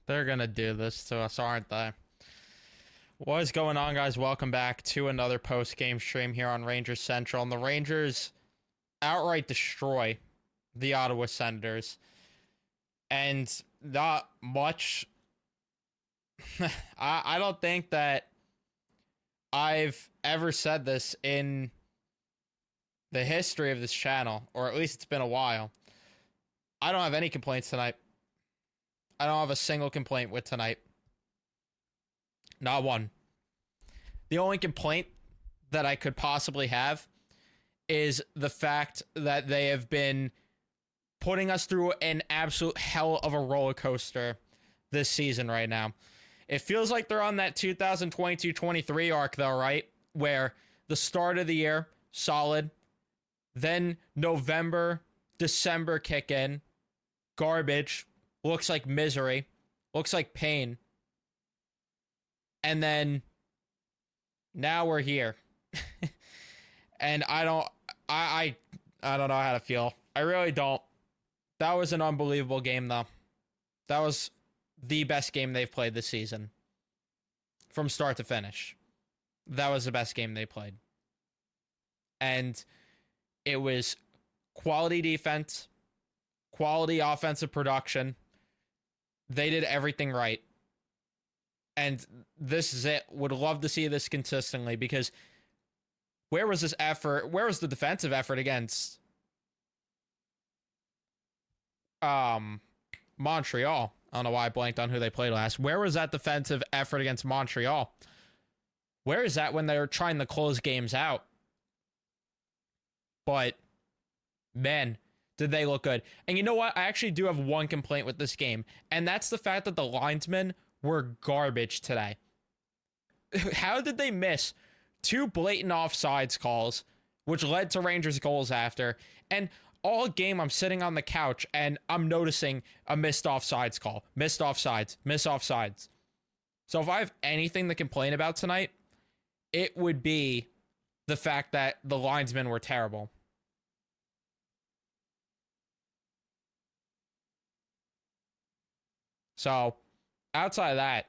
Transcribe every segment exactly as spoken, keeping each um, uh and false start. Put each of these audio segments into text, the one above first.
They're gonna do this to us, aren't they? What is going on, guys? Welcome back to another post-game stream here on Rangers Central. And the Rangers outright destroy the Ottawa Senators. And not much... I, I don't think that I've ever said this in the history of this channel, or at least it's been a while. I don't have any complaints tonight. I don't have a single complaint with tonight. Not one. The only complaint that I could possibly have is the fact that they have been putting us through an absolute hell of a roller coaster this season right now. It feels like they're on that two thousand twenty-two twenty-three arc though, right? Where the start of the year, solid. Then November, December kick in. Garbage. Looks like misery. Looks like pain. And then now we're here. And I don't I, I I don't know how to feel. I really don't. That was an unbelievable game though. That was the best game they've played this season. From start to finish. That was the best game they played. And it was quality defense, quality offensive production. They did everything right. And this is it. Would love to see this consistently because where was this effort? Where was the defensive effort against um Montreal? I don't know why I blanked on who they played last. Where was that defensive effort against Montreal? Where is that when they were trying to close games out? But, man, did they look good. And you know what? I actually do have one complaint with this game, and that's the fact that the linesmen were garbage today. How did they miss two blatant offsides calls, which led to Rangers goals after? And all game I'm sitting on the couch and I'm noticing a missed offsides call. Missed offsides. Missed offsides. So if I have anything to complain about tonight, it would be the fact that the linesmen were terrible. So, outside of that,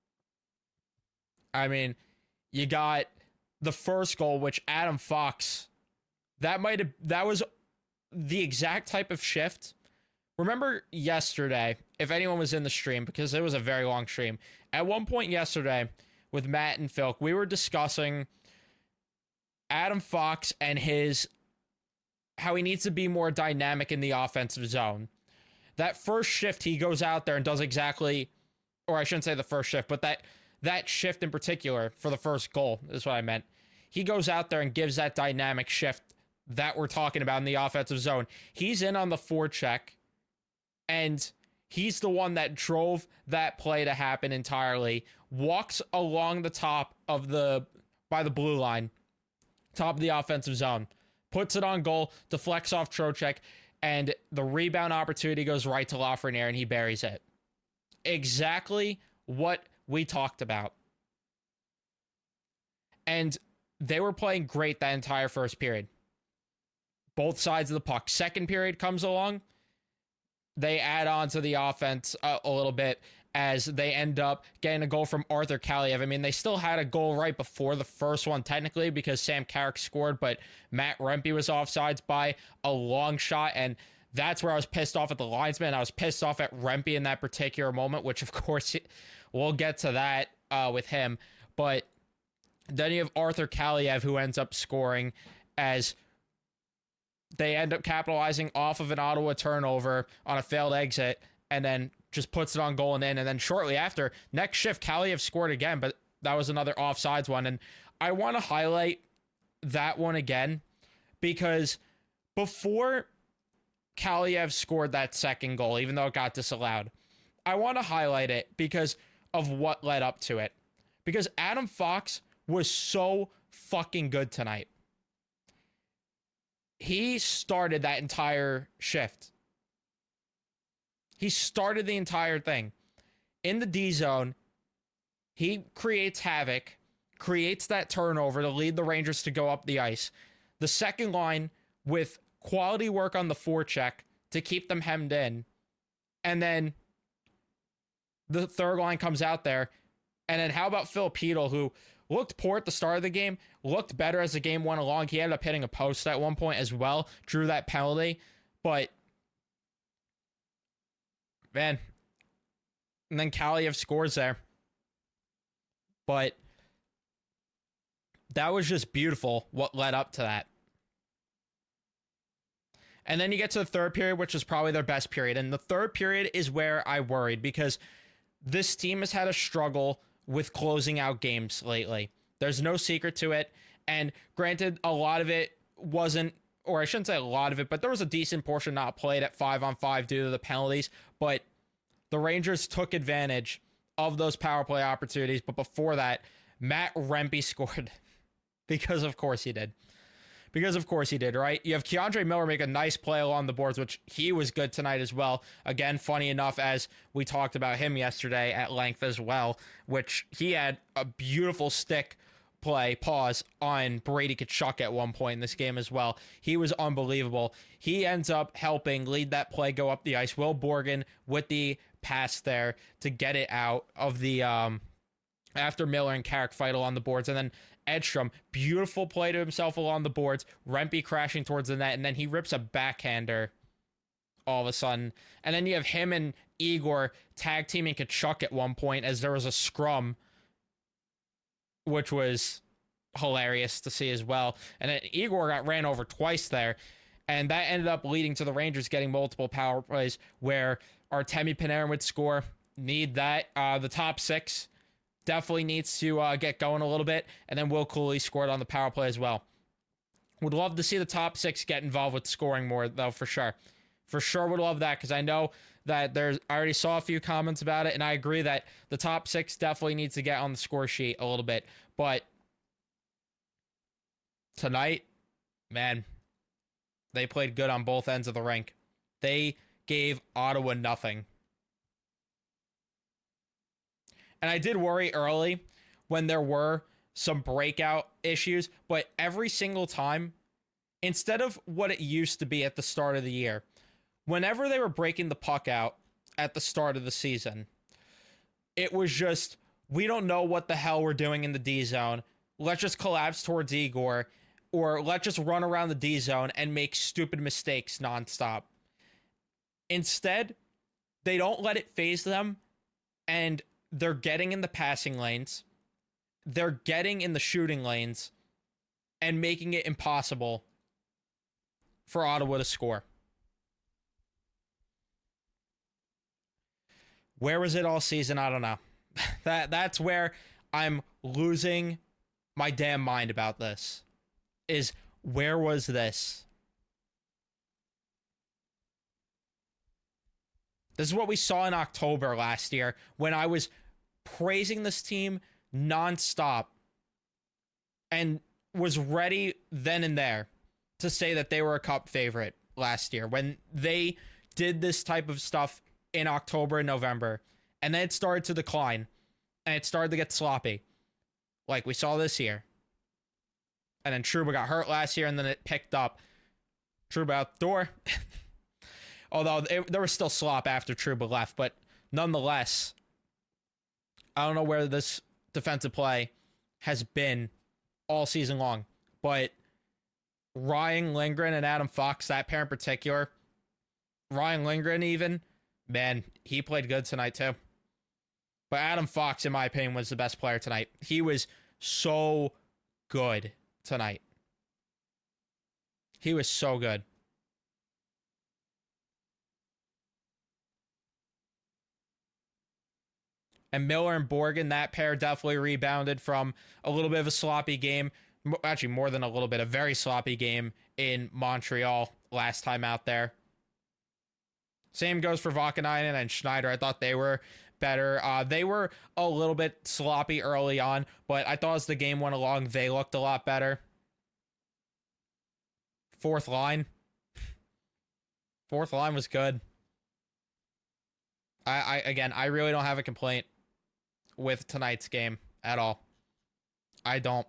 I mean, you got the first goal, which Adam Fox, that might have, that was the exact type of shift. Remember yesterday, if anyone was in the stream, because it was a very long stream, at one point yesterday with Matt and Phil, we were discussing Adam Fox and his, how he needs to be more dynamic in the offensive zone. That first shift, he goes out there and does exactly, or I shouldn't say the first shift, but that that shift in particular for the first goal is what I meant. He goes out there and gives that dynamic shift that we're talking about in the offensive zone. He's in on the forecheck, and he's the one that drove that play to happen entirely. Walks along the top of the, by the blue line, top of the offensive zone, puts it on goal, deflects off Trocheck, and the rebound opportunity goes right to Lafreniere, and he buries it. Exactly what we talked about. And they were playing great that entire first period. Both sides of the puck. Second period comes along. They add on to the offense a, a little bit as they end up getting a goal from Arthur Kaliev. I mean, they still had a goal right before the first one, technically, because Sam Carrick scored, but Matt Rempe was offsides by a long shot, and that's where I was pissed off at the linesman. I was pissed off at Rempe in that particular moment, which, of course, we'll get to that uh, with him. But then you have Arthur Kaliev, who ends up scoring as they end up capitalizing off of an Ottawa turnover on a failed exit, and then just puts it on goal and in. And then shortly after, next shift, Kaliev scored again, but that was another offsides one. And I want to highlight that one again, because before Kaliev scored that second goal, even though it got disallowed, I want to highlight it because of what led up to it. Because Adam Fox was so fucking good tonight. He started that entire shift. He started the entire thing. In the D zone, he creates havoc, creates that turnover to lead the Rangers to go up the ice. The second line with quality work on the forecheck to keep them hemmed in. And then the third line comes out there. And then how about Filipino, who looked poor at the start of the game, looked better as the game went along. He ended up hitting a post at one point as well, drew that penalty. But, man, and then Kaliev scores there. But that was just beautiful what led up to that. And then you get to the third period, which is probably their best period. And the third period is where I worried, because this team has had a struggle with closing out games lately. There's no secret to it. And granted, a lot of it wasn't, or I shouldn't say a lot of it, but there was a decent portion not played at five on five due to the penalties. But the Rangers took advantage of those power play opportunities. But before that, Matt Rempe scored because of course he did. Because of course he did, right? You have Keandre Miller make a nice play along the boards, which he was good tonight as well. Again, funny enough, as we talked about him yesterday at length as well, which he had a beautiful stick play, pause, on Brady Tkachuk at one point in this game as well. He was unbelievable. He ends up helping lead that play go up the ice. Will Borgen with the pass there to get it out of the, um, after Miller and Carrick fight along the boards. And then Edstrom, beautiful play to himself along the boards, Rempe crashing towards the net, and then he rips a backhander all of a sudden. And then you have him and Igor tag teaming Tkachuk at one point as there was a scrum, which was hilarious to see as well. And then Igor got ran over twice there, and that ended up leading to the Rangers getting multiple power plays where Artemi Panarin would score. Need that. Uh, the top six definitely needs to uh, get going a little bit. And then Will Cooley scored on the power play as well. Would love to see the top six get involved with scoring more, though, for sure. For sure would love that, because I know that there's, I already saw a few comments about it, and I agree that the top six definitely needs to get on the score sheet a little bit. But tonight, man, they played good on both ends of the rink. They gave Ottawa nothing. And I did worry early when there were some breakout issues, but every single time, instead of what it used to be at the start of the year, whenever they were breaking the puck out at the start of the season, it was just, we don't know what the hell we're doing in the D zone. Let's just collapse towards Igor, or let's just run around the D zone and make stupid mistakes nonstop. Instead, they don't let it phase them, and they're getting in the passing lanes, they're getting in the shooting lanes, and making it impossible for Ottawa to score. Where was it all season? I don't know. that That's where I'm losing my damn mind about this. Is where was this? This is what we saw in October last year when I was praising this team nonstop and was ready then and there to say that they were a cup favorite last year when they did this type of stuff in October and November, and then it started to decline and it started to get sloppy like we saw this year. And then Trouba got hurt last year, and then it picked up. Trouba out the door. Although it, there was still slop after Trouba left, but nonetheless, I don't know where this defensive play has been all season long. But Ryan Lindgren and Adam Fox, that pair in particular, Ryan Lindgren even, man, he played good tonight too. But Adam Fox, in my opinion, was the best player tonight. He was so good tonight. He was so good. And Miller and Borgen, that pair definitely rebounded from a little bit of a sloppy game. Actually, more than a little bit, a very sloppy game in Montreal last time out there. Same goes for Vakanainen and Schneider. I thought they were better. Uh, they were a little bit sloppy early on, but I thought as the game went along, they looked a lot better. Fourth line. Fourth line was good. I, I again, I really don't have a complaint with tonight's game at all. I don't.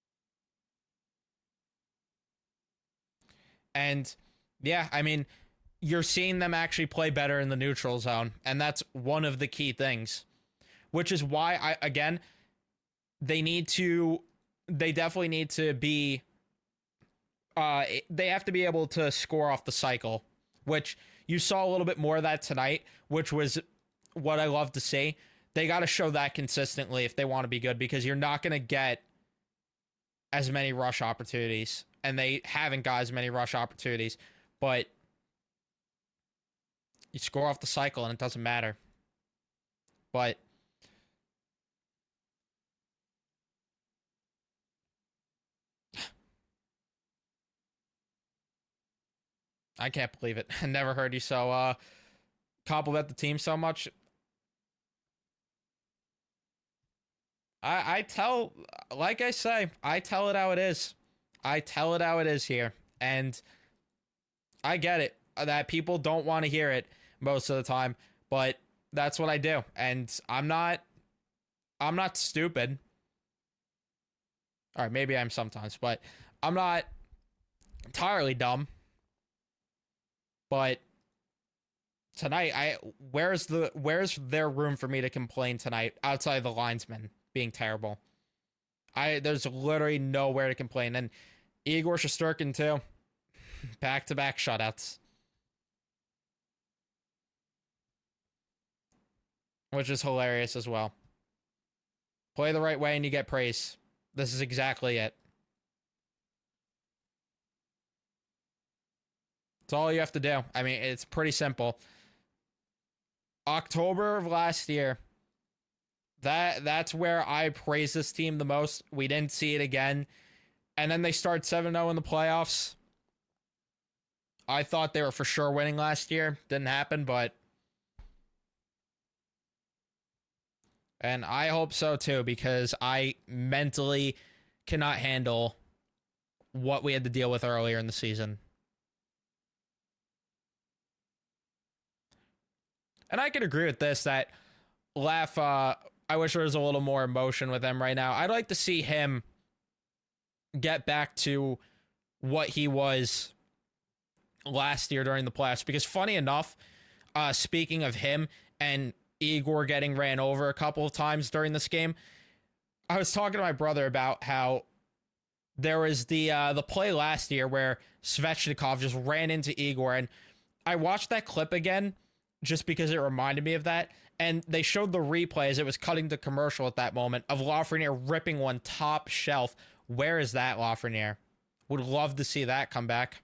And yeah, I mean, you're seeing them actually play better in the neutral zone, and that's one of the key things, which is why I again they need to they definitely need to be uh they have to be able to score off the cycle, which you saw a little bit more of that tonight, which was what I love to see. They got to show that consistently if they want to be good, because you're not going to get as many rush opportunities, and they haven't got as many rush opportunities, but you score off the cycle and it doesn't matter. But I can't believe it. I never heard you so uh compliment the team so much. I I tell, like I say, I tell it how it is. I tell it how it is here. And I get it that people don't want to hear it most of the time, but that's what I do. And I'm not I'm not stupid. All right, maybe I'm sometimes, but I'm not entirely dumb. But tonight, I where's the where's there room for me to complain tonight outside of the linesman being terrible? I there's literally nowhere to complain. And Igor Shesterkin too, back to back shutouts, which is hilarious as well. Play the right way and you get praise. This is exactly it. It's all you have to do. I mean, it's pretty simple. October of last year, that that's where I praised this team the most. We didn't see it again. And then they start seven oh in the playoffs. I thought they were for sure winning last year. Didn't happen, but... And I hope so too, because I mentally cannot handle what we had to deal with earlier in the season. And I could agree with this, that Laugh, uh, I wish there was a little more emotion with him right now. I'd like to see him get back to what he was last year during the playoffs. Because funny enough, uh, speaking of him and Igor getting ran over a couple of times during this game, I was talking to my brother about how there was the uh, the play last year where Svechnikov just ran into Igor, and I watched that clip again just because it reminded me of that. And they showed the replay as it was cutting the commercial at that moment of Lafreniere ripping one top shelf. Where is that, Lafreniere? Would love to see that come back.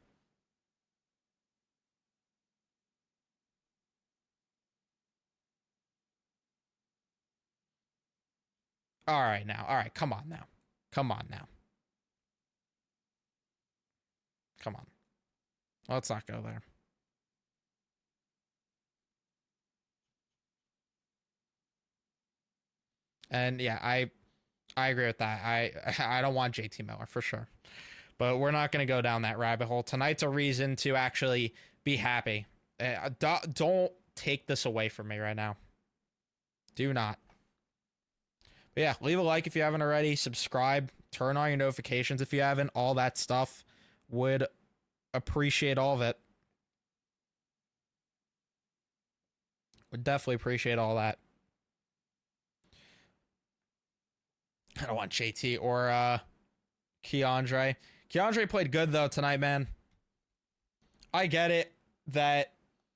All right, now. All right, come on now. Come on now. Come on. Let's not go there. And yeah, I I agree with that. I I don't want J T Miller for sure. But we're not going to go down that rabbit hole. Tonight's a reason to actually be happy. Uh, don't take this away from me right now. Do not. But yeah, leave a like if you haven't already. Subscribe. Turn on your notifications if you haven't. All that stuff. Would appreciate all of it. Would definitely appreciate all that. I don't want J T or uh, Keandre. Keandre played good, though, tonight, man. I get it that...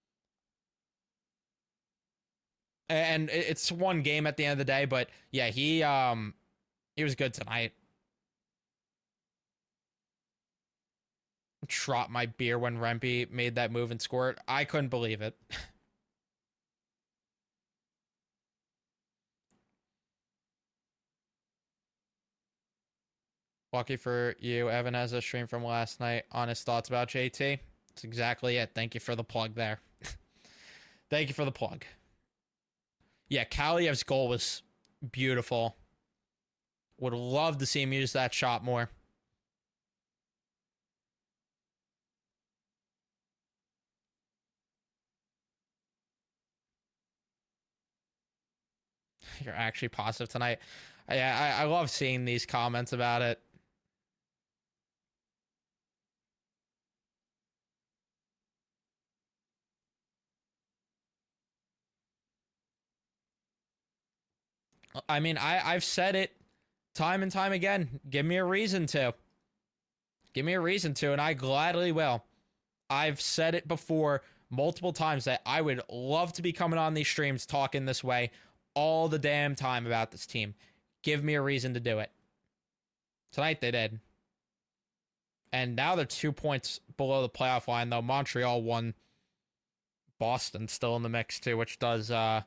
And it's one game at the end of the day, but yeah, he um he was good tonight. Dropped my beer when Rempe made that move and scored. I couldn't believe it. Lucky for you, Evan has a stream from last night on his thoughts about J T. That's exactly it. Thank you for the plug there. Thank you for the plug. Yeah, Kaliev's goal was beautiful. Would love to see him use that shot more. You're actually positive tonight. Yeah, I, I love seeing these comments about it. I mean, I, I've said it time and time again. Give me a reason to. Give me a reason to, and I gladly will. I've said it before multiple times that I would love to be coming on these streams talking this way all the damn time about this team. Give me a reason to do it. Tonight they did. And now they're two points below the playoff line, though. Montreal won. Boston still in the mix, too, which does uh,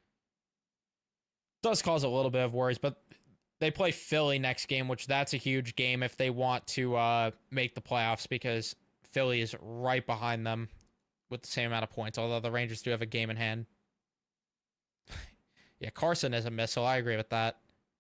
does cause a little bit of worries. But they play Philly next game, which that's a huge game if they want to uh, make the playoffs, because Philly is right behind them with the same amount of points, although the Rangers do have a game in hand. Yeah, Carson is a missile. I agree with that.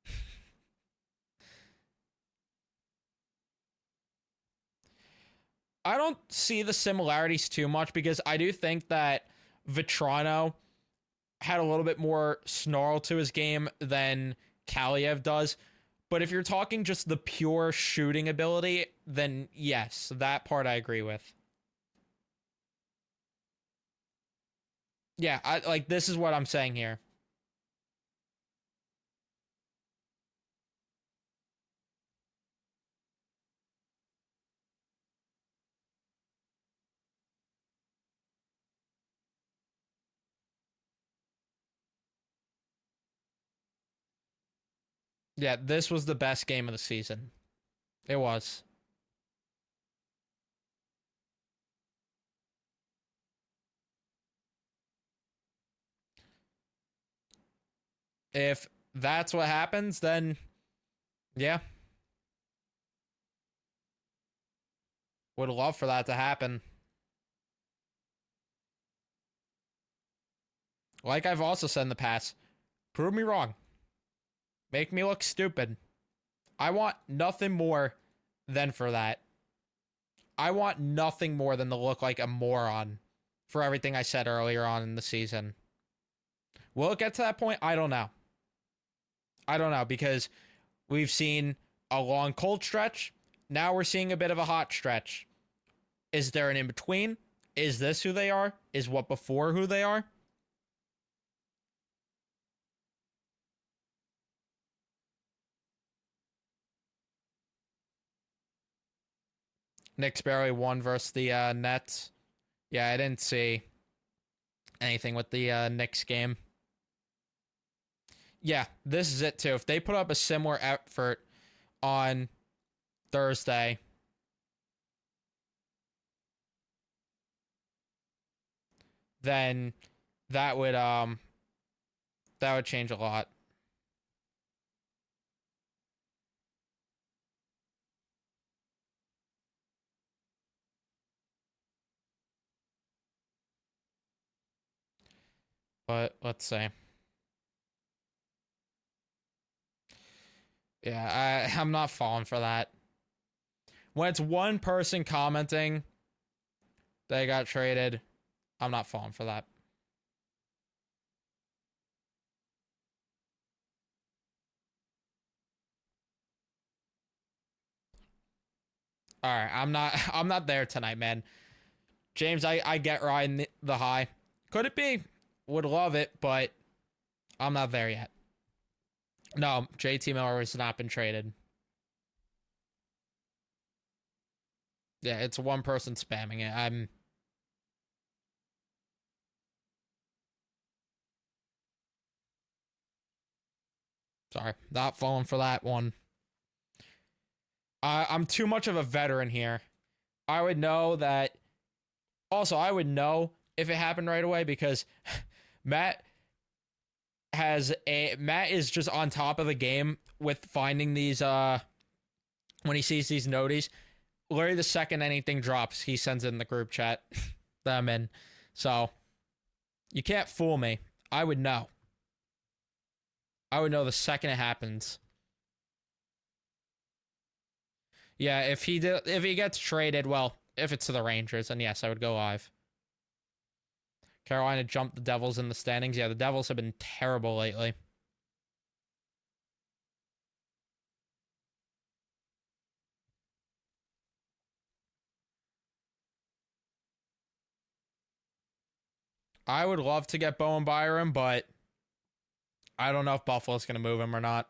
I don't see the similarities too much, because I do think that Vetrano had a little bit more snarl to his game than Kaliev does. But if you're talking just the pure shooting ability, then yes, that part I agree with. Yeah, I, like this is what I'm saying here. Yeah, this was the best game of the season. It was. If that's what happens, then yeah. Would love for that to happen. Like I've also said in the past, prove me wrong. Make me look stupid. I want nothing more than for that. I want nothing more than to look like a moron for everything I said earlier on in the season. Will it get to that point? I don't know. I don't know, because we've seen a long cold stretch. Now we're seeing a bit of a hot stretch. Is there an in-between? Is this who they are? Is what before who they are? Knicks barely won versus the uh, Nets. Yeah, I didn't see anything with the uh, Knicks game. Yeah, this is it too. If they put up a similar effort on Thursday, then that would um that would change a lot. But let's see. Yeah, I, I'm not falling for that. When it's one person commenting they got traded, I'm not falling for that. All right, I'm not I'm not there tonight, man. James, I, I get riding the, the high. Could it be? Would love it, but I'm not there yet. No, J T Miller has not been traded. Yeah, it's one person spamming it. I'm sorry, not falling for that one. I, I'm too much of a veteran here. I would know that. Also, I would know if it happened right away, because Matt has a Matt is just on top of the game with finding these uh when he sees these noties. Literally the second anything drops, he sends it in the group chat that I'm in. So you can't fool me. I would know. I would know the second it happens. Yeah, if he did, if he gets traded, well, if it's to the Rangers, then yes, I would go live. Carolina jumped the Devils in the standings. Yeah, the Devils have been terrible lately. I would love to get Bowen Byram, but I don't know if Buffalo's going to move him or not.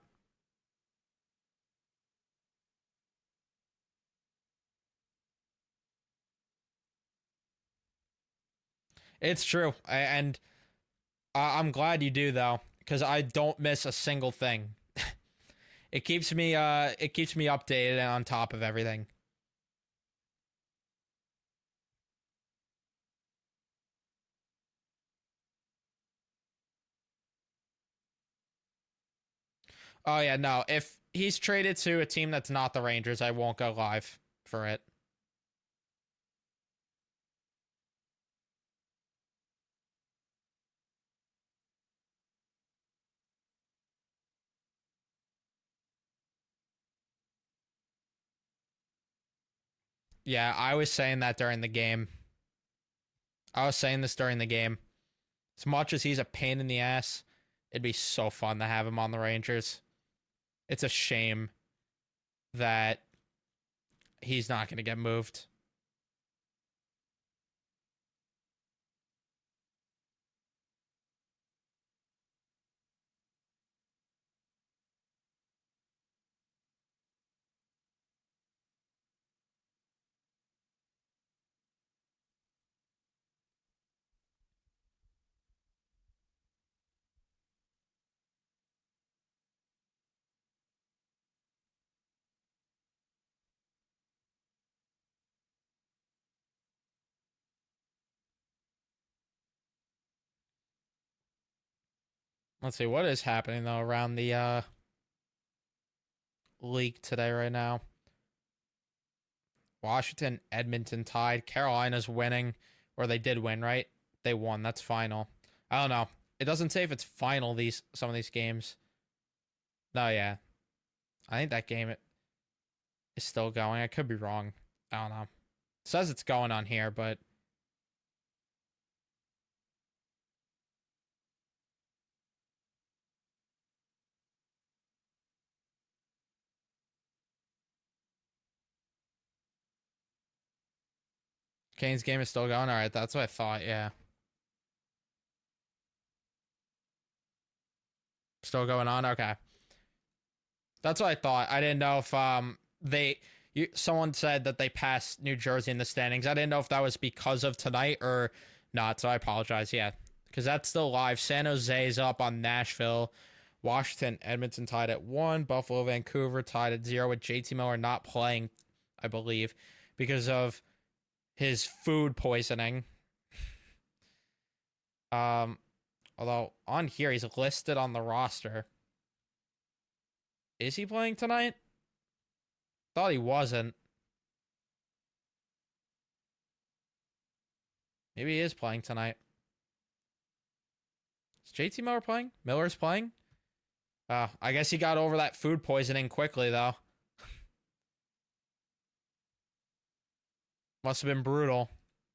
It's true. And I'm glad you do, though, because I don't miss a single thing. It keeps me uh it keeps me updated and on top of everything. Oh yeah, no. If he's traded to a team that's not the Rangers, I won't go live for it. Yeah, I was saying that during the game. I was saying this during the game. As much as he's a pain in the ass, it'd be so fun to have him on the Rangers. It's a shame that he's not going to get moved. Let's see what is happening though around the uh league today right now. Washington, Edmonton tied. Carolina's winning, or they did win, right? They won. That's final. I don't know. It doesn't say if it's final. These some of these games. No, yeah. I think that game is still going. I could be wrong. I don't know. It says it's going on here, but Kane's game is still going. All right, that's what I thought. Yeah, still going on. Okay, that's what I thought. I didn't know if um they you someone said that they passed New Jersey in the standings. I didn't know if that was because of tonight or not. So I apologize. Yeah, because that's still live. San Jose is up on Nashville. Washington, Edmonton tied at one. Buffalo, Vancouver tied at zero with J T Miller not playing, I believe, because of his food poisoning. Um, although on here he's listed on the roster. Is he playing tonight? Thought he wasn't. Maybe he is playing tonight. Is J T Miller playing? Miller's playing? Uh, I guess he got over that food poisoning quickly, though. Must have been brutal.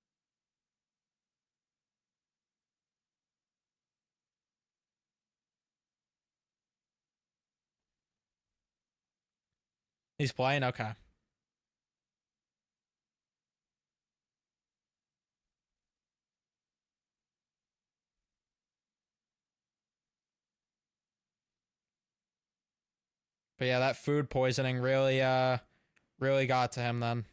He's playing? Okay. But yeah, that food poisoning really, uh, really got to him then.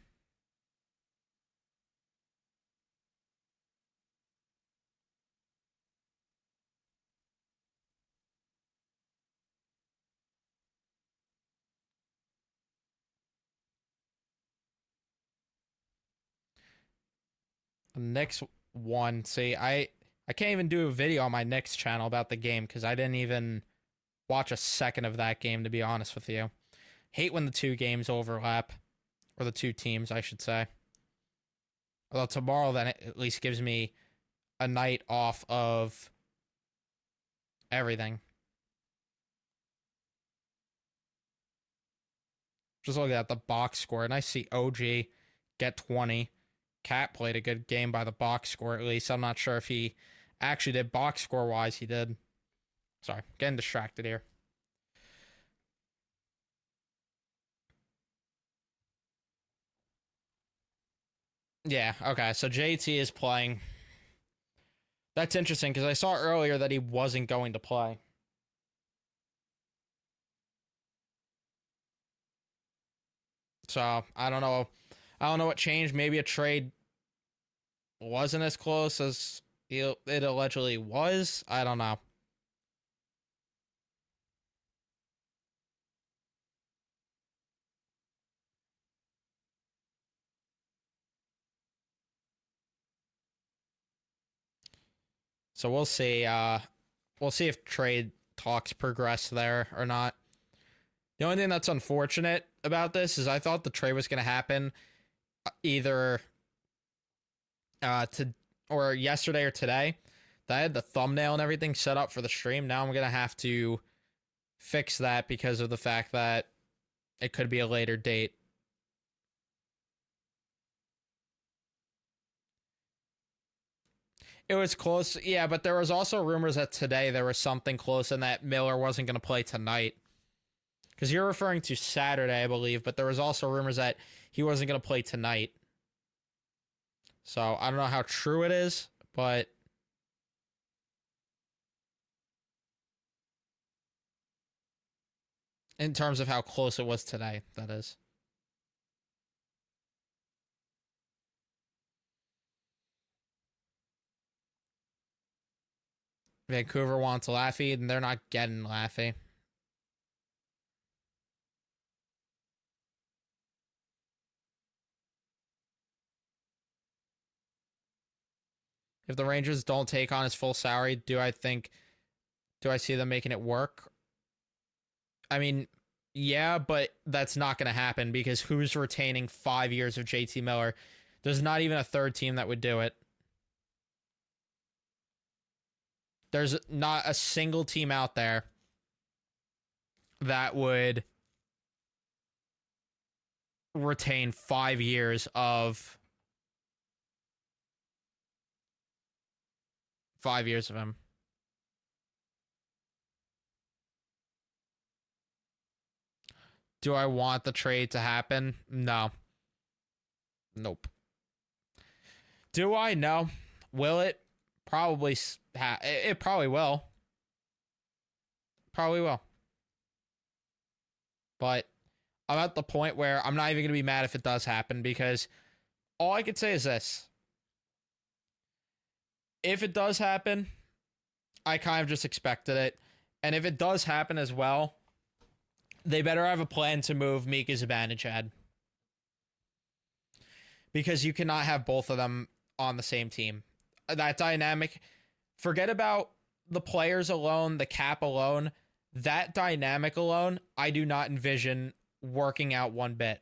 Next one, see, I I can't even do a video on my next channel about the game because I didn't even watch a second of that game, to be honest with you. Hate when the two games overlap, or the two teams, I should say. Although tomorrow, then, it at least gives me a night off of everything. Just looking at the box score, and I see O G get twenty. Cat played a good game by the box score, at least. I'm not sure if he actually did box score wise. He did. Sorry, getting distracted here. Yeah, okay. So J T is playing. That's interesting because I saw earlier that he wasn't going to play. So I don't know. I don't know what changed. Maybe a trade wasn't as close as it allegedly was. I don't know. So we'll see. Uh, we'll see if trade talks progress there or not. The only thing that's unfortunate about this is I thought the trade was going to happen either uh to or yesterday or today. I had the thumbnail and everything set up for the stream. Now I'm going to have to fix that because of the fact that it could be a later date. It was close, yeah, but there was also rumors that today there was something close and that Miller wasn't going to play tonight. Because you're referring to Saturday, I believe, but there was also rumors that he wasn't going to play tonight. So I don't know how true it is, but in terms of how close it was today, that is. Vancouver wants Laffy, and they're not getting Laffy. If the Rangers don't take on his full salary, do I think, do I see them making it work? I mean, yeah, but that's not going to happen because who's retaining five years of J T Miller? There's not even a third team that would do it. There's not a single team out there that would retain five years of five years of him. Do I want the trade to happen? No. Nope. Do I? No. Will it? Probably. Ha- it probably will. Probably will. But I'm at the point where I'm not even going to be mad if it does happen because all I could say is this. If it does happen, I kind of just expected it. And if it does happen as well, they better have a plan to move Mika Zibanejad. Because you cannot have both of them on the same team. That dynamic, forget about the players alone, the cap alone. That dynamic alone, I do not envision working out one bit.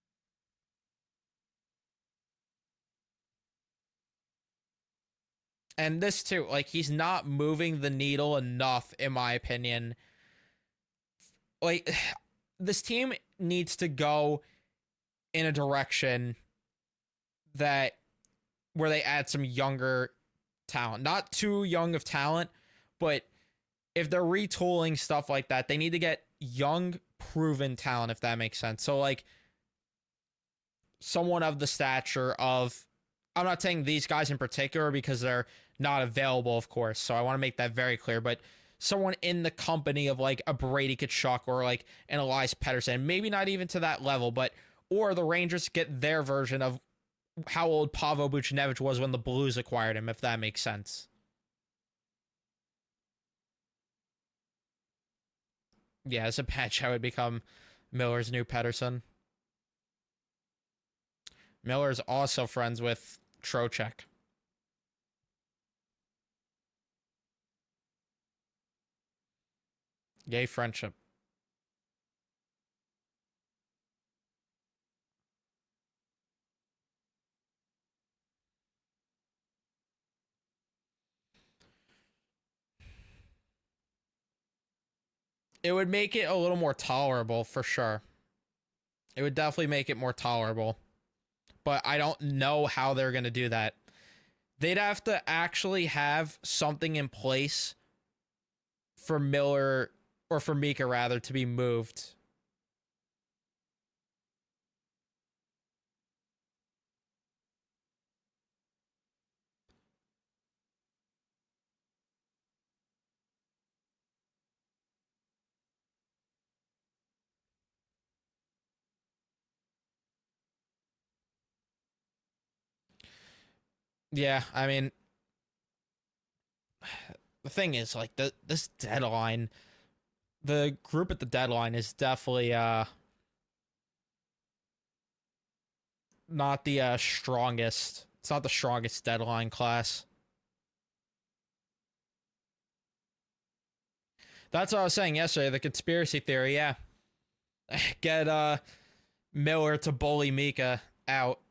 And this too, like, he's not moving the needle enough, in my opinion. Like, this team needs to go in a direction that where they add some younger talent. Not too young of talent, but if they're retooling stuff like that, they need to get young, proven talent, if that makes sense. So, like, someone of the stature of, I'm not saying these guys in particular because they're not available, of course. So I want to make that very clear. But someone in the company of like a Brady Tkachuk or like an Elias Pettersson, maybe not even to that level, but or the Rangers get their version of how old Pavel Buchnevich was when the Blues acquired him, if that makes sense. Yeah, as a patch, I would become Miller's new Pettersson. Miller's also friends with Trocheck. Gay friendship. It would make it a little more tolerable for sure. It would definitely make it more tolerable. But I don't know how they're going to do that. They'd have to actually have something in place for Miller, or for Mika rather, to be moved. Yeah, I mean, the thing is, like, the this deadline, the group at the deadline is definitely uh not the uh, strongest. It's not the strongest deadline class. That's what I was saying yesterday. The conspiracy theory, yeah. Get uh Miller to bully Mika out.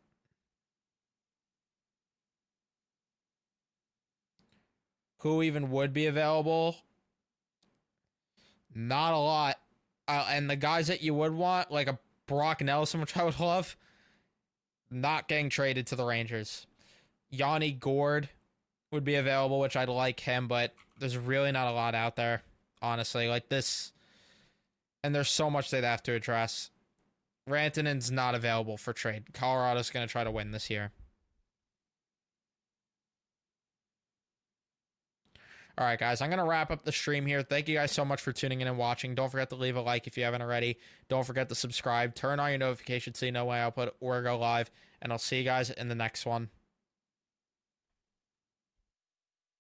Who even would be available? Not a lot. Uh, and the guys that you would want, like a Brock Nelson, which I would love, not getting traded to the Rangers. Yanni Gourde would be available, which I'd like him, but there's really not a lot out there, honestly. Like this, and there's so much they'd have to address. Rantanen's not available for trade. Colorado's going to try to win this year. All right, guys, I'm going to wrap up the stream here. Thank you guys so much for tuning in and watching. Don't forget to leave a like if you haven't already. Don't forget to subscribe. Turn on your notifications so you know when I upload or go live. And I'll see you guys in the next one.